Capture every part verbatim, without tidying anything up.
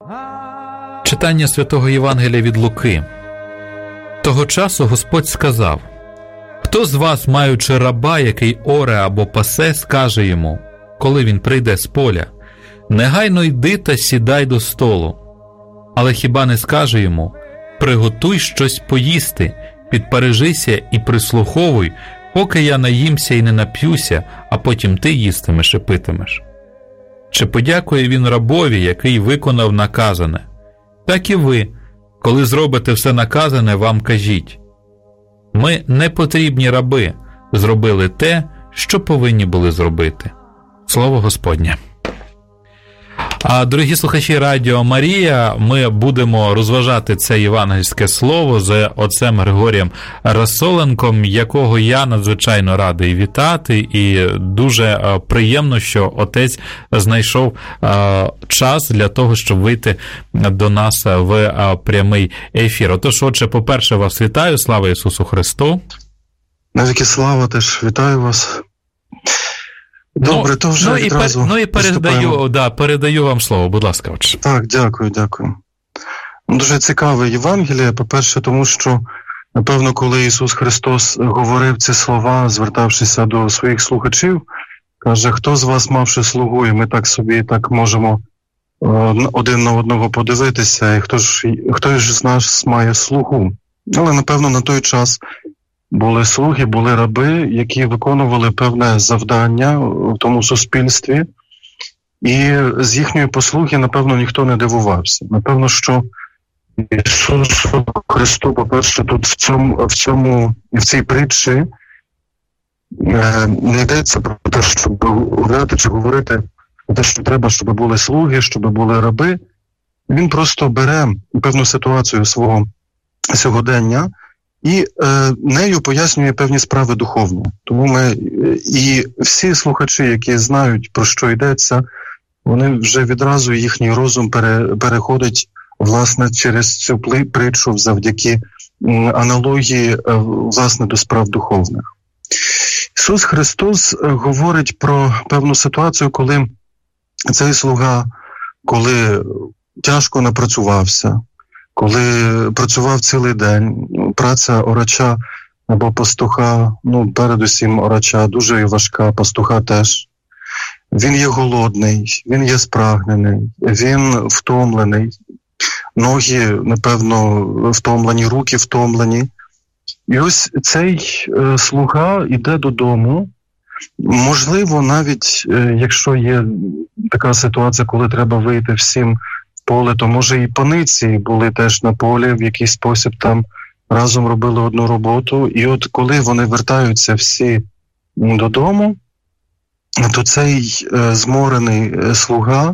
Читання Святого Євангелія від Луки. Того часу Господь сказав: «Хто з вас, маючи раба, який оре або пасе, скаже йому, коли він прийде з поля: негайно йди та сідай до столу? Але хіба не скаже йому: приготуй щось поїсти, підпережися і прислуховуй, поки я наїмся і не нап'юся, а потім ти їстимеш і питимеш? Чи подякує він рабові, який виконав наказане? Так і ви, коли зробите все наказане, вам кажіть: ми, не потрібні раби, зробили те, що повинні були зробити». Слово Господнє. А, дорогі слухачі Радіо Марія, ми будемо розважати це євангельське слово з отцем Григорієм Расоленком, якого я надзвичайно радий вітати, і дуже приємно, що отець знайшов час для того, щоб вийти до нас в прямий ефір. Отож, отче, по-перше, вас вітаю, слава Ісусу Христу. Навіки слава, теж вітаю вас. Добре, ну, то вже ну, відразу і, Ну і передаю, да, передаю вам слово, будь ласка, отче. Так, дякую, дякую. Дуже цікаве Євангеліє, по-перше, тому що, напевно, коли Ісус Христос говорив ці слова, звертавшися до своїх слухачів, каже: хто з вас, мавши слугу, і ми так собі так можемо один на одного подивитися, і хто ж, хто ж з нас має слугу? Але, напевно, на той час були слуги, були раби, які виконували певне завдання в тому суспільстві, і з їхньої послуги, напевно, ніхто не дивувався. Напевно, що Ісусу Христу, по-перше, тут в цьому, в цьому, в цій притчі не йдеться про те, щоб говорити чи говорити про те, що треба, щоб були слуги, щоб були раби. Він просто бере певну ситуацію свого сьогодення і е, нею пояснює певні справи духовні. Тому ми і всі слухачі, які знають, про що йдеться, вони вже відразу, їхній розум пере, переходить, власне, через цю притчу завдяки аналогії, власне, до справ духовних. Ісус Христос говорить про певну ситуацію, коли цей слуга, коли тяжко напрацювався, коли працював цілий день, праця орача або пастуха, ну, передусім орача, дуже важка, пастуха теж. Він є голодний, він є спрагнений, він втомлений, ноги, напевно, втомлені, руки втомлені. І ось цей е, слуга йде додому. Можливо, навіть е, якщо є така ситуація, коли треба вийти всім в поле, то може і паниці були теж на полі, в якийсь спосіб там разом робили одну роботу. І от коли вони вертаються всі додому, то цей е, зморений е, слуга,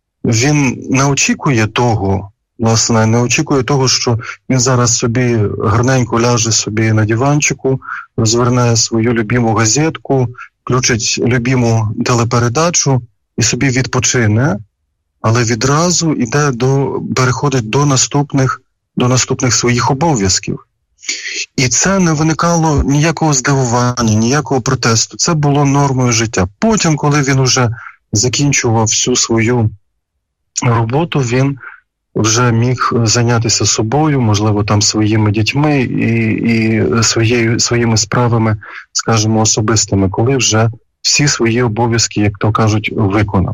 він не очікує того, власне, не очікує того, що він зараз собі гарненько ляже собі на диванчику, розверне свою любиму газетку, включить любиму телепередачу і собі відпочине, але відразу йде до, переходить до наступних, до наступних своїх обов'язків. І це не виникало ніякого здивування, ніякого протесту. Це було нормою життя. Потім, коли він уже закінчував всю свою роботу, він вже міг зайнятися собою, можливо, там своїми дітьми і, і своєю, своїми справами, скажімо, особистими, коли вже всі свої обов'язки, як то кажуть, виконав.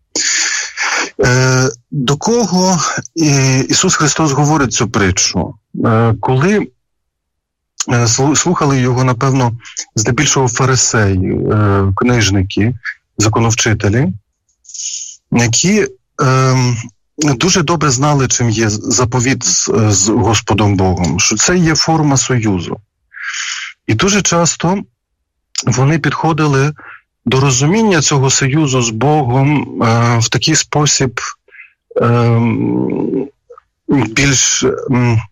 Е, до кого Ісус Христос говорить цю притчу? Е, коли е, слухали його, напевно, здебільшого фарисеї, е, книжники, законовчителі, які е, дуже добре знали, чим є заповіт з, з Господом Богом, що це є форма союзу. І дуже часто вони підходили до розуміння цього союзу з Богом е, в такий спосіб е, більш е,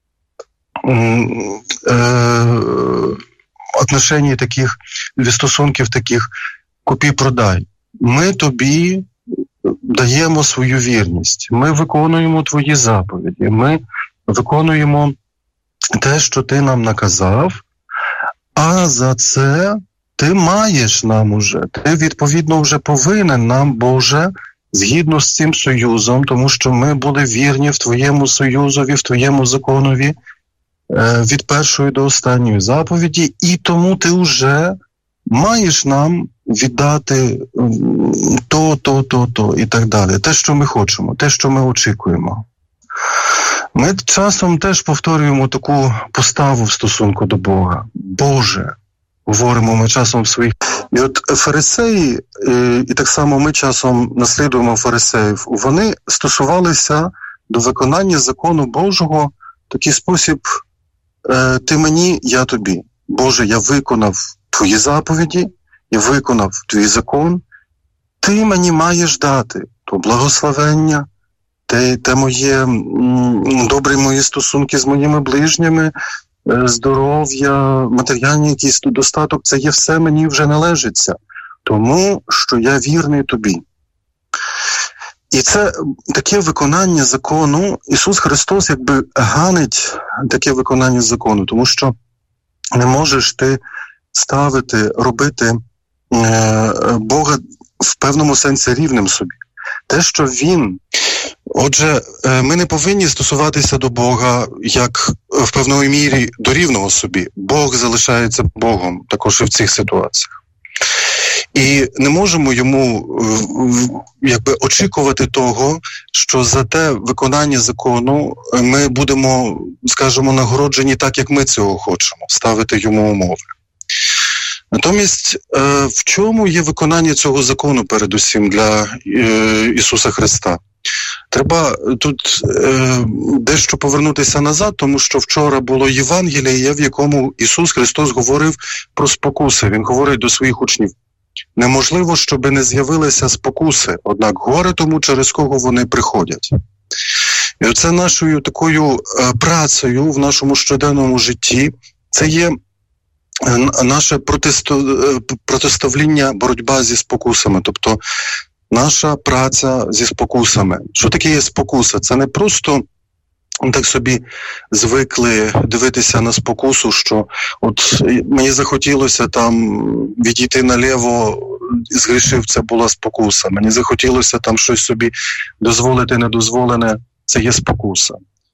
е, отношень таких, стосунків таких купі-продай. Ми тобі даємо свою вірність, ми виконуємо твої заповіді, ми виконуємо те, що ти нам наказав, а за це ти маєш нам уже, ти відповідно вже повинен нам, Боже, згідно з цим союзом, тому що ми були вірні в твоєму союзові, в твоєму законові, від першої до останньої заповіді, і тому ти вже маєш нам віддати то, то, то, то і так далі. Те, що ми хочемо, те, що ми очікуємо. Ми часом теж повторюємо таку поставу в стосунку до Бога. Боже, говоримо ми часом в своїх... І от фарисеї, і так само ми часом наслідуємо фарисеїв, вони стосувалися до виконання закону Божого в такий спосіб: ти мені, я тобі. Боже, я виконав твої заповіді, я виконав твій закон, ти мені маєш дати то благословення, те, те моє, добрі мої стосунки з моїми ближніми, здоров'я, матеріальний якийсь достаток, це є все мені вже належиться, тому що я вірний тобі. І це таке виконання закону, Ісус Христос якби ганить таке виконання закону, тому що не можеш ти ставити, робити е, Бога в певному сенсі рівним собі. Те, що Він... Отже, ми не повинні стосуватися до Бога як в певної мірі до рівного собі. Бог залишається Богом також і в цих ситуаціях. І не можемо йому якби очікувати того, що за те виконання закону ми будемо, скажімо, нагороджені так, як ми цього хочемо, ставити йому умови. Натомість, в чому є виконання цього закону передусім для Ісуса Христа? Треба тут е, дещо повернутися назад, тому що вчора було Євангеліє, в якому Ісус Христос говорив про спокуси. Він говорить до своїх учнів: неможливо, щоби не з'явилися спокуси, однак горе тому, через кого вони приходять. І оце нашою такою е, працею в нашому щоденному житті, це є е, наше протисто, е, протиставління, боротьба зі спокусами, тобто наша праця зі спокусами. Що таке є спокуса? Це не просто так собі звикли дивитися на спокусу, що от мені захотілося там відійти наліво, згрішив, це була спокуса. Мені захотілося там щось собі дозволити недозволене, це є спокуса.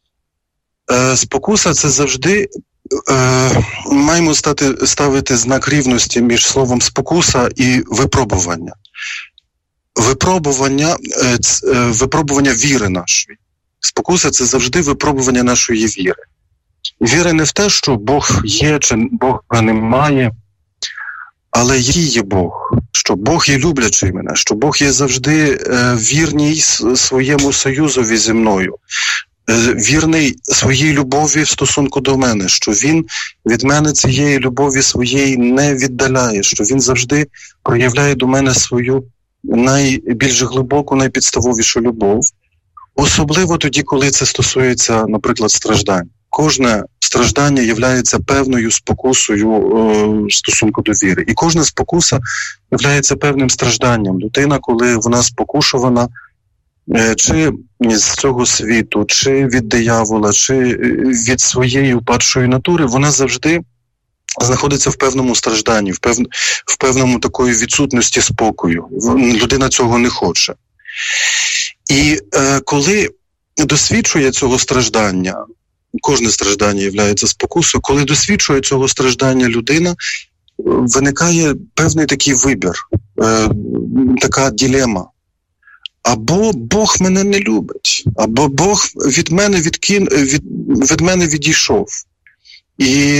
Е, спокуса – це завжди е, маємо стати, ставити знак рівності між словом спокуса і випробування. Випробування, випробування віри нашої. Спокуса – це завжди випробування нашої віри. Віри не в те, що Бог є чи Бога немає, але який є Бог, що Бог є люблячий мене, що Бог є завжди вірний своєму союзові зі мною, вірний своїй любові в стосунку до мене, що Він від мене цієї любові своєї не віддаляє, що Він завжди проявляє до мене свою найбільш глибоку, найпідставовішу любов, особливо тоді, коли це стосується, наприклад, страждань. Кожне страждання є певною спокусою е, стосунку до віри. І кожна спокуса є певним стражданням. Людина, коли вона спокушувана е, чи з цього світу, чи від диявола, чи від своєї упадшої натури, вона завжди знаходиться в певному стражданні, в, пев... в певному такої відсутності спокою. Людина цього не хоче. І е, коли досвідчує цього страждання, кожне страждання є спокусою, коли досвідчує цього страждання людина, виникає певний такий вибір, е, така дилема. Або Бог мене не любить, або Бог від мене, відкин... від... від мене відійшов. І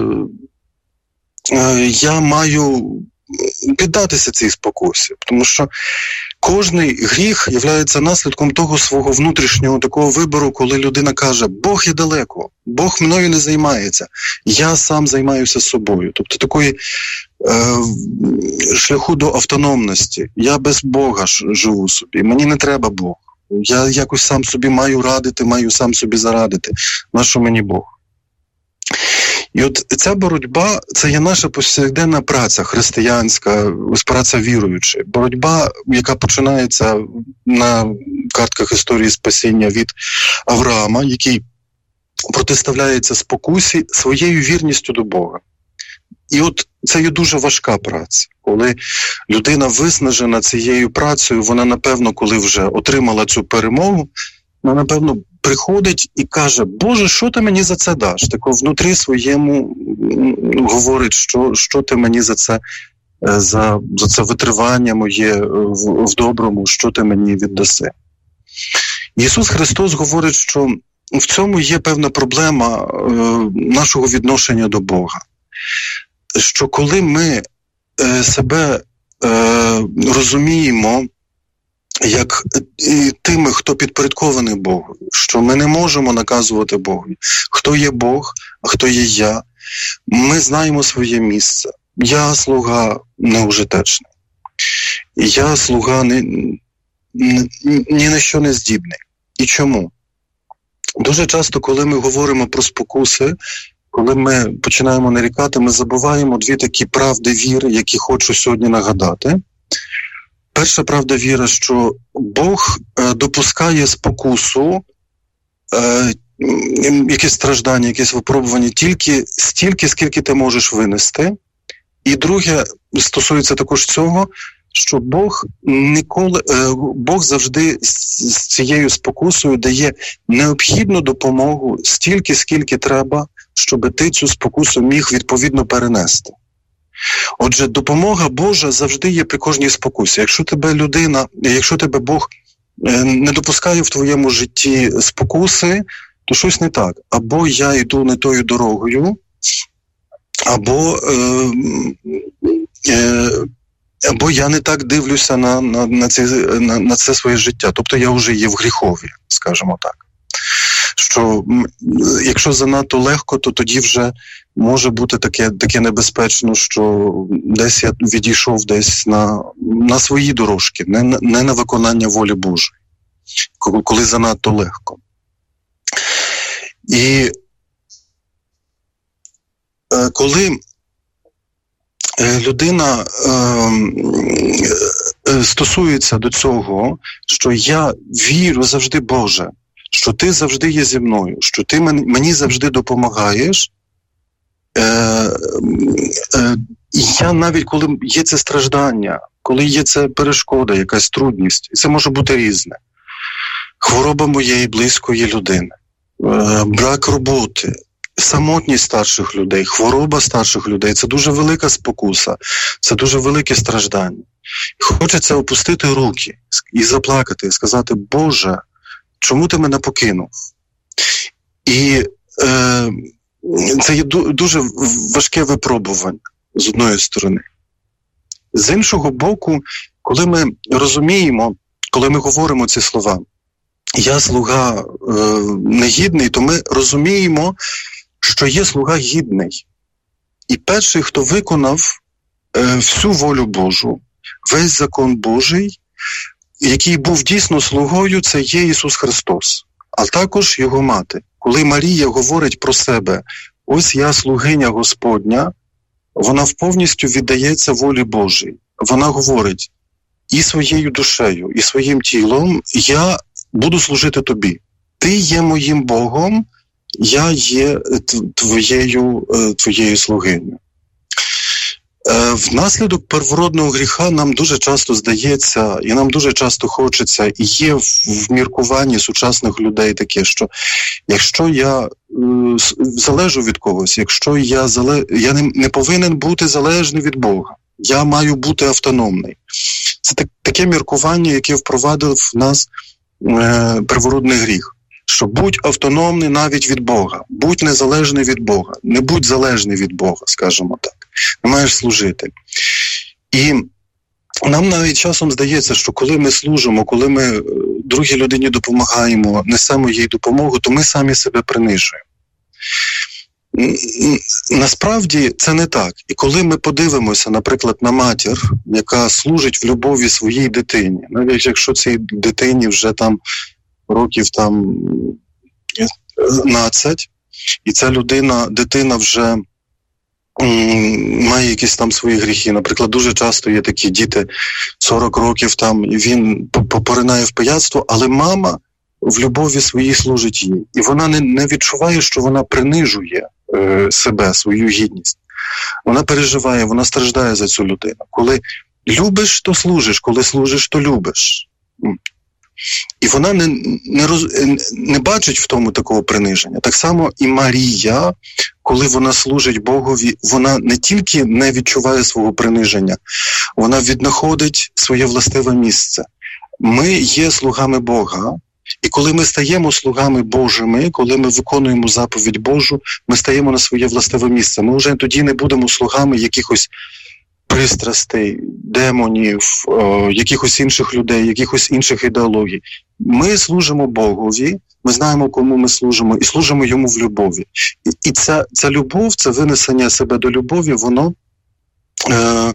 я маю піддатися цій спокусі, тому що кожний гріх є наслідком того свого внутрішнього такого вибору, коли людина каже: Бог є далеко, Бог мною не займається, я сам займаюся собою. Тобто такої е, шляху до автономності. Я без Бога живу собі, мені не треба Бог. Я якось сам собі маю радити, маю сам собі зарадити. Нащо мені Бог? І от ця боротьба – це є наша повсякденна праця християнська, праця віруюча. Боротьба, яка починається на картках історії спасіння від Авраама, який протиставляється спокусі своєю вірністю до Бога. І от це є дуже важка праця. Коли людина виснажена цією працею, вона, напевно, коли вже отримала цю перемогу, вона, напевно, приходить і каже: Боже, що ти мені за це даш? Тако внутрі своєму говорить, що, що ти мені за це, за, за це витривання моє в, в доброму, що ти мені віддаси. Ісус Христос говорить, що в цьому є певна проблема е, нашого відношення до Бога. Що коли ми е, себе е, розуміємо як е, тими, хто підпорядкований Богу, що ми не можемо наказувати Богу, хто є Бог, а хто є я, ми знаємо своє місце. Я слуга неужитечний. Я слуга ні, ні, ні на що не здібний. І чому? Дуже часто, коли ми говоримо про спокуси, коли ми починаємо нарікати, ми забуваємо дві такі правди віри, які хочу сьогодні нагадати. Перша правда віри, що Бог е, допускає спокусу, е, якісь страждання, якісь випробування тільки стільки, скільки ти можеш винести. І друге, стосується також цього, що Бог ніколи, е, Бог завжди з, з цією спокусою дає необхідну допомогу стільки, скільки треба, щоб ти цю спокусу міг відповідно перенести. Отже, допомога Божа завжди є при кожній спокусі. Якщо тебе людина, якщо тебе Бог не допускає в твоєму житті спокуси, то щось не так. Або я йду не тою дорогою, або, е, е, або я не так дивлюся на, на, на, це, на, на це своє життя. Тобто я вже є в гріхові, скажімо так. Що якщо занадто легко, то тоді вже може бути таке, таке небезпечно, що десь я відійшов десь на, на свої дорожки, не, не на виконання волі Божої, коли занадто легко. І е, коли людина е, е, стосується до цього, що я вірю завжди, Боже, що ти завжди є зі мною, що ти мені, мені завжди допомагаєш. Е, е, і я навіть, коли є це страждання, коли є це перешкода, якась трудність, і це може бути різне. Хвороба моєї близької людини, е, брак роботи, самотність старших людей, хвороба старших людей – це дуже велика спокуса, це дуже велике страждання. Хочеться опустити руки і заплакати, і сказати: Боже, чому ти мене покинув? І е, це є дуже важке випробування, з одної сторони. З іншого боку, коли ми розуміємо, коли ми говоримо ці слова, я слуга е, негідний, то ми розуміємо, що є слуга гідний. І перший, хто виконав е, всю волю Божу, весь закон Божий, який був дійсно слугою, це є Ісус Христос, а також Його мати. Коли Марія говорить про себе: ось я слугиня Господня, вона повністю віддається волі Божій. Вона говорить: і своєю душею, і своїм тілом я буду служити тобі. Ти є моїм Богом, я є твоєю, твоєю слугинею. Внаслідок первородного гріха нам дуже часто здається, і нам дуже часто хочеться, і є в міркуванні сучасних людей таке, що якщо я е, залежу від когось, якщо я, зале... я не, не повинен бути залежний від Бога, я маю бути автономний. Це так, таке міркування, яке впровадив в нас е, первородний гріх. Що будь автономний навіть від Бога, будь незалежний від Бога, не будь залежний від Бога, скажімо так. Не маєш служити. І нам навіть часом здається, що коли ми служимо, коли ми другій людині допомагаємо, несемо їй допомогу, то ми самі себе принижуємо. Насправді це не так. І коли ми подивимося, наприклад, на матір, яка служить в любові своїй дитині, навіть якщо цій дитині вже там років там п'ятнадцять, і ця людина, дитина вже має якісь там свої гріхи. Наприклад, дуже часто є такі діти, сорок років там, і він поринає в пияцтво, але мама в любові своїй служить їй. І вона не, не відчуває, що вона принижує е, себе, свою гідність. Вона переживає, вона страждає за цю людину. Коли любиш, то служиш, коли служиш, то любиш. І вона не, не, роз, не бачить в тому такого приниження. Так само і Марія, коли вона служить Богові, вона не тільки не відчуває свого приниження, вона віднаходить своє властиве місце. Ми є слугами Бога, і коли ми стаємо слугами Божими, коли ми виконуємо заповідь Божу, ми стаємо на своє властиве місце. Ми вже тоді не будемо слугами якихось пристрастей, демонів, о, якихось інших людей, якихось інших ідеологій. Ми служимо Богові, ми знаємо, кому ми служимо, і служимо йому в любові. І, і ця, ця любов, це винесення себе до любові, воно е,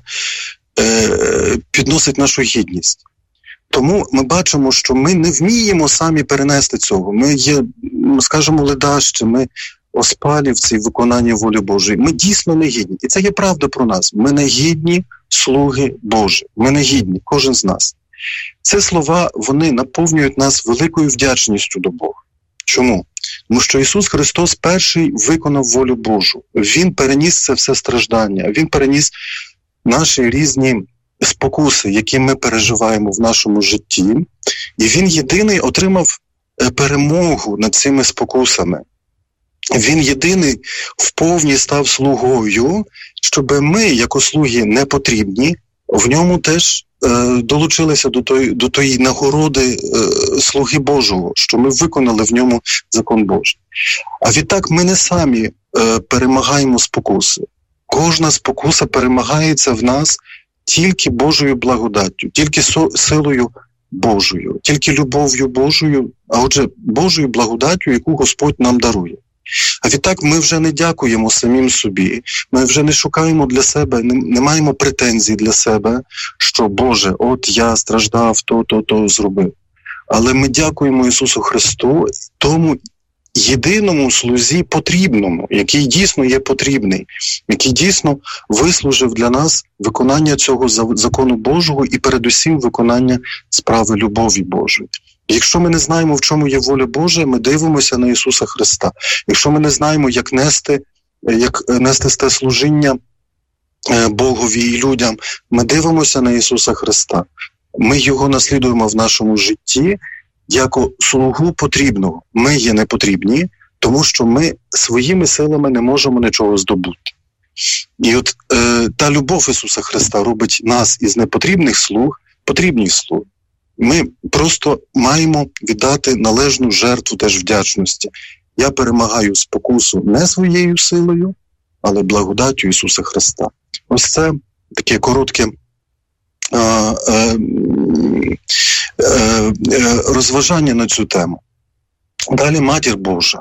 е, підносить нашу гідність. Тому ми бачимо, що ми не вміємо самі перенести цього. Ми є, скажімо, ледащі, ми оспалі в цій виконанні волі Божої. Ми дійсно не гідні. І це є правда про нас. Ми не гідні слуги Божі. Ми не гідні, кожен з нас. Ці слова, вони наповнюють нас великою вдячністю до Бога. Чому? Тому що Ісус Христос перший виконав волю Божу. Він переніс це все страждання. Він переніс наші різні спокуси, які ми переживаємо в нашому житті. І Він єдиний отримав перемогу над цими спокусами. Він єдиний вповні став слугою, щоб ми, як слуги непотрібні, в ньому теж е, долучилися до тої, до тої нагороди е, слуги Божого, що ми виконали в ньому закон Божий. А відтак ми не самі е, перемагаємо спокуси. Кожна спокуса перемагається в нас тільки Божою благодаттю, тільки со- силою Божою, тільки любов'ю Божою, а отже, Божою благодаттю, яку Господь нам дарує. А відтак ми вже не дякуємо самим собі, ми вже не шукаємо для себе, не, не маємо претензій для себе, що, Боже, от я страждав, то, то, то зробив. Але ми дякуємо Ісусу Христу, тому єдиному слузі потрібному, який дійсно є потрібний, який дійсно вислужив для нас виконання цього закону Божого і передусім виконання справи любові Божої. Якщо ми не знаємо, в чому є воля Божа, ми дивимося на Ісуса Христа. Якщо ми не знаємо, як нести, як нести те служіння Богові і людям, ми дивимося на Ісуса Христа. Ми Його наслідуємо в нашому житті як слугу потрібного. Ми є непотрібні, тому що ми своїми силами не можемо нічого здобути. І от е, та любов Ісуса Христа робить нас із непотрібних слуг потрібні слуги. Ми просто маємо віддати належну жертву теж вдячності. Я перемагаю спокусу не своєю силою, але благодаттю Ісуса Христа. Ось це таке коротке а, а, а, розважання на цю тему. Далі Матір Божа.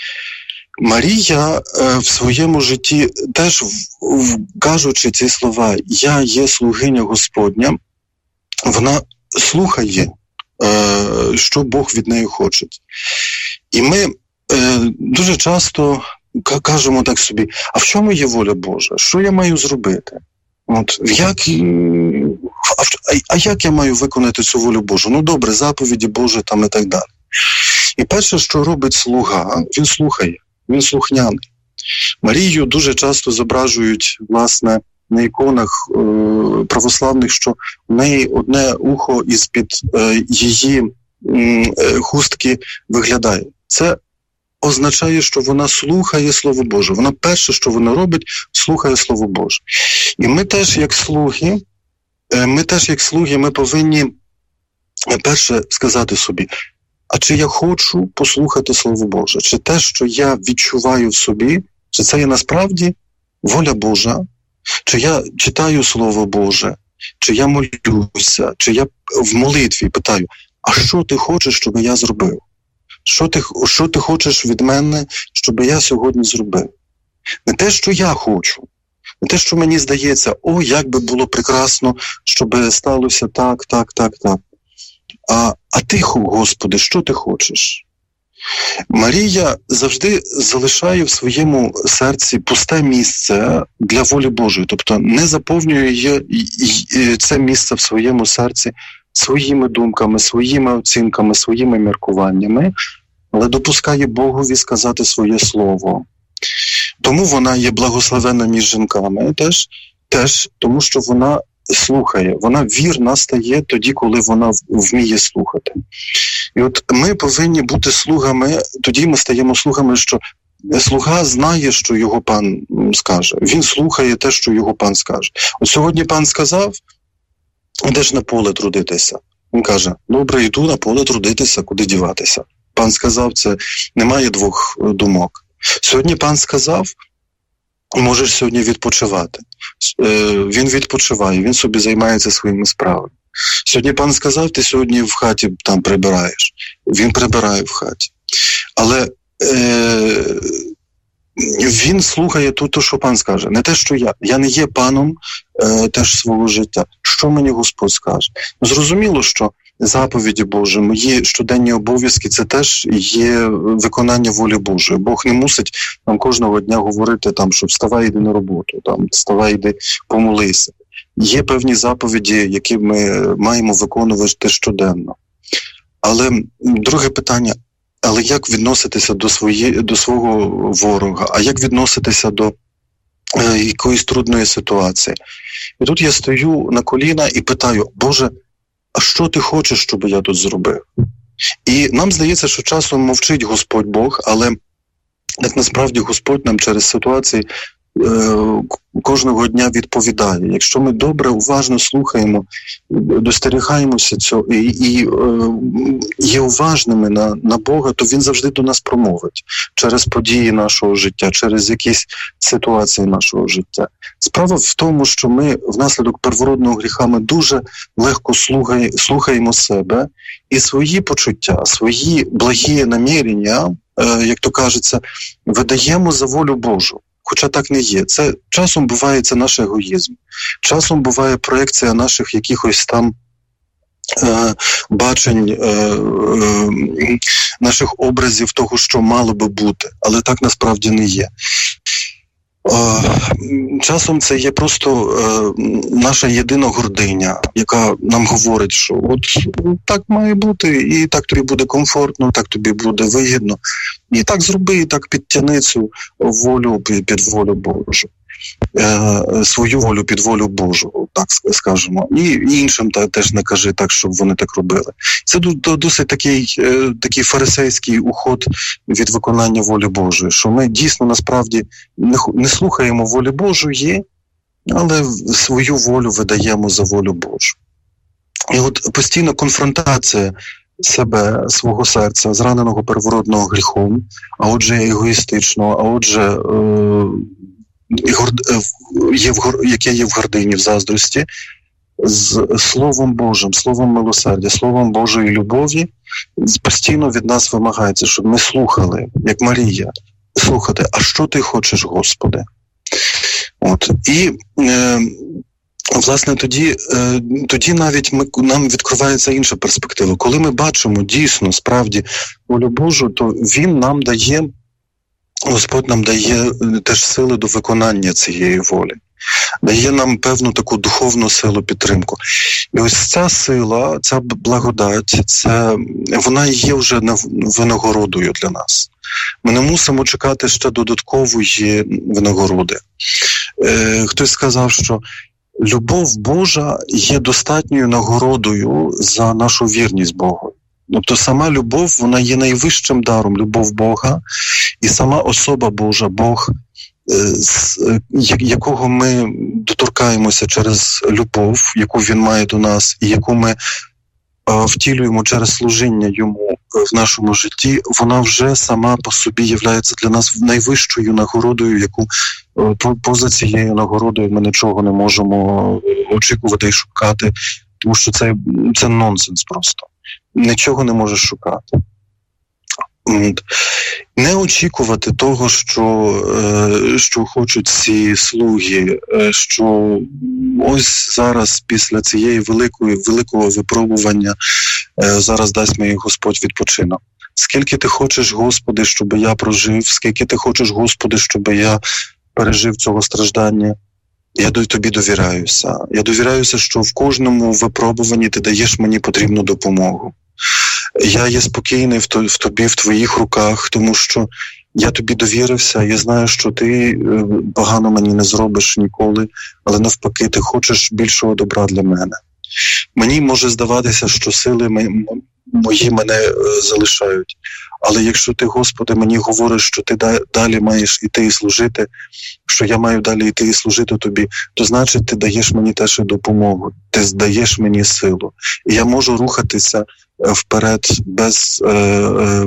Марія в своєму житті теж, кажучи ці слова «Я є слугиня Господня», вона слухає, що Бог від неї хоче. І ми дуже часто кажемо так собі, а в чому є воля Божа? Що я маю зробити? От, як, а, а як я маю виконати цю волю Божу? Ну добре, заповіді Божі там і так далі. І перше, що робить слуга, він слухає, він слухняний. Марію дуже часто зображують, власне, на іконах е, православних, що в неї одне ухо із-під е, її е, хустки виглядає. Це означає, що вона слухає Слово Боже. Вона перше, що вона робить, слухає Слово Боже. І ми теж, як слуги, е, ми теж, як слуги, ми повинні перше сказати собі, а чи я хочу послухати Слово Боже? Чи те, що я відчуваю в собі, чи це є насправді воля Божа? Чи я читаю Слово Боже, чи я молюся, чи я в молитві питаю, а що ти хочеш, щоб я зробив? Що ти, що ти хочеш від мене, щоб я сьогодні зробив? Не те, що я хочу, не те, що мені здається, о, як би було прекрасно, щоб сталося так, так, так, так. А, а ти, Господи, що ти хочеш? Марія завжди залишає в своєму серці пусте місце для волі Божої, тобто не заповнює її, це місце в своєму серці своїми думками, своїми оцінками, своїми міркуваннями, але допускає Богові сказати своє слово. Тому вона є благословенна між жінками теж, теж тому що вона слухає, вона вірна стає тоді, коли вона вміє слухати. І от ми повинні бути слугами, тоді ми стаємо слугами, що слуга знає, що його пан скаже. Він слухає те, що його пан скаже. От сьогодні пан сказав, йдеш на поле трудитися. Він каже, добре, йду на поле трудитися, куди діватися. Пан сказав, це немає двох думок. Сьогодні пан сказав, можеш сьогодні відпочивати. Він відпочиває, він собі займається своїми справами. Сьогодні пан сказав, ти сьогодні в хаті там прибираєш. Він прибирає в хаті. Але е, він слухає то, що пан скаже. Не те, що я. Я не є паном е, теж свого життя. Що мені Господь скаже? Зрозуміло, що заповіді Божі, мої щоденні обов'язки, це теж є виконання волі Божої. Бог не мусить нам кожного дня говорити, там, що вставай, йди на роботу, там, вставай, йди помолися. Є певні заповіді, які ми маємо виконувати щоденно. Але друге питання, але як відноситися до, свої, до свого ворога, а як відноситися до е, якоїсь трудної ситуації? І тут я стою на коліна і питаю, Боже, а що ти хочеш, щоб я тут зробив? І нам здається, що часом мовчить Господь Бог, але так насправді Господь нам через ситуації е, кожного дня відповідає. Якщо ми добре, уважно слухаємо, достерігаємося цього і, і е, є уважними на, на Бога, то Він завжди до нас промовить через події нашого життя, через якісь ситуації нашого життя. Справа в тому, що ми внаслідок первородного гріха ми дуже легко слухає, слухаємо себе і свої почуття, свої благі намірення, е, як то кажеться, видаємо за волю Божу. Хоча так не є. Це часом буває це наш егоїзм. Часом буває проекція наших якихось там е, бачень, е, е, наших образів того, що мало би бути. Але так насправді не є. Часом це є просто е, наша єдина гординя, яка нам говорить, що от так має бути, і так тобі буде комфортно, так тобі буде вигідно. І так зроби, і так підтяни цю волю під, під волю Божу. Е, свою волю під волю Божу, так скажемо. І іншим та, теж не кажи так, щоб вони так робили. Це досить такий, е, такий фарисейський уход від виконання волі Божої, що ми дійсно насправді не, не слухаємо волі Божої, але свою волю видаємо за волю Божу. І от постійна конфронтація себе, свого серця, зраненого первородного гріхом, а отже егоїстичного, а отже е, Є в, яке є в гордині, в заздрості, з Словом Божим, Словом милосердя, Словом Божої любові, постійно від нас вимагається, щоб ми слухали, як Марія, слухати, а що ти хочеш, Господи? От. І, е, власне, тоді, е, тоді навіть ми, нам відкривається інша перспектива. Коли ми бачимо дійсно, справді, волю Божу, то Він нам дає Господь нам дає теж сили до виконання цієї волі, дає нам певну таку духовну силу, підтримку. І ось ця сила, ця благодать, це, вона є вже винагородою для нас. Ми не мусимо чекати ще додаткової винагороди. Е, хтось сказав, що любов Божа є достатньою нагородою за нашу вірність Богу. Тобто сама любов, вона є найвищим даром, любов Бога, і сама особа Божа, Бог, з якого ми доторкаємося через любов, яку Він має до нас, і яку ми втілюємо через служіння Йому в нашому житті, вона вже сама по собі являється для нас найвищою нагородою, яку поза цією нагородою ми нічого не можемо очікувати і шукати, тому що це, це нонсенс просто. Нічого не можеш шукати. Не очікувати того, що, що хочуть ці слуги, що ось зараз після цієї великої, великого випробування зараз дасть мені Господь відпочинок. Скільки ти хочеш, Господи, щоб я прожив, скільки ти хочеш, Господи, щоб я пережив цього страждання, я тобі довіряюся. Я довіряюся, що в кожному випробуванні ти даєш мені потрібну допомогу. Я є спокійний в тобі, в твоїх руках, тому що я тобі довірився, я знаю, що ти погано мені не зробиш ніколи, але навпаки, ти хочеш більшого добра для мене. Мені може здаватися, що сили мої мене залишають, але якщо ти, Господи, мені говориш, що ти далі маєш іти і служити, що я маю далі йти і служити тобі, то значить ти даєш мені теж допомогу, ти даєш мені силу. І я можу рухатися вперед без, е, е,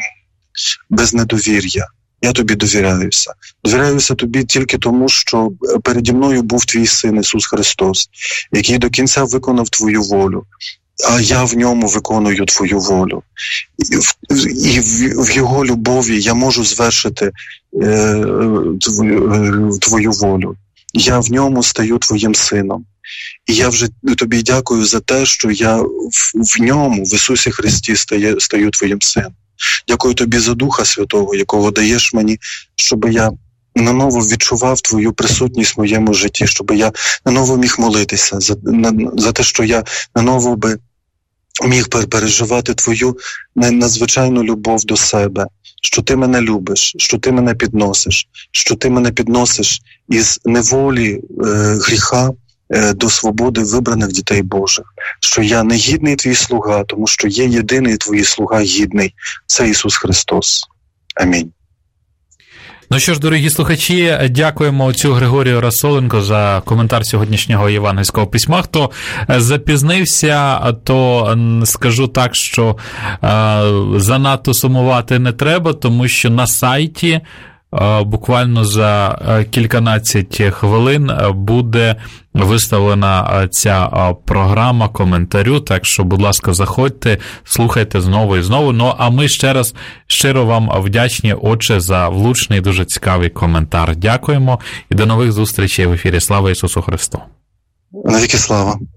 без недовір'я. Я тобі довіряюся. Довіряюся тобі тільки тому, що переді мною був твій Син Ісус Христос, який до кінця виконав твою волю, а я в ньому виконую твою волю. І в, і в, в його любові я можу звершити е, твою, твою волю. Я в ньому стаю твоїм сином. І я вже тобі дякую за те, що я в, в ньому, в Ісусі Христі, стаю, стаю твоїм сином. Дякую тобі за Духа Святого, якого даєш мені, щоб я наново відчував твою присутність в моєму житті, щоб я наново міг молитися за, на, за те, що я наново би міг переживати твою надзвичайну любов до себе, що ти мене любиш, що ти мене підносиш, що ти мене підносиш із неволі е, гріха е, до свободи вибраних дітей Божих, що я не гідний твій слуга, тому що є єдиний твій слуга гідний, це Ісус Христос. Амінь. Ну що ж, дорогі слухачі, дякуємо отцю Григорію Расоленко за коментар сьогоднішнього євангельського письма. Хто запізнився, то скажу так, що занадто сумувати не треба, тому що на сайті буквально за кільканадцять хвилин буде виставлена ця програма коментарю, так що, будь ласка, заходьте, слухайте знову і знову. Ну, а ми ще раз щиро вам вдячні, отче, за влучний, дуже цікавий коментар. Дякуємо і до нових зустрічей в ефірі. Слава Ісусу Христу! Навіки слава!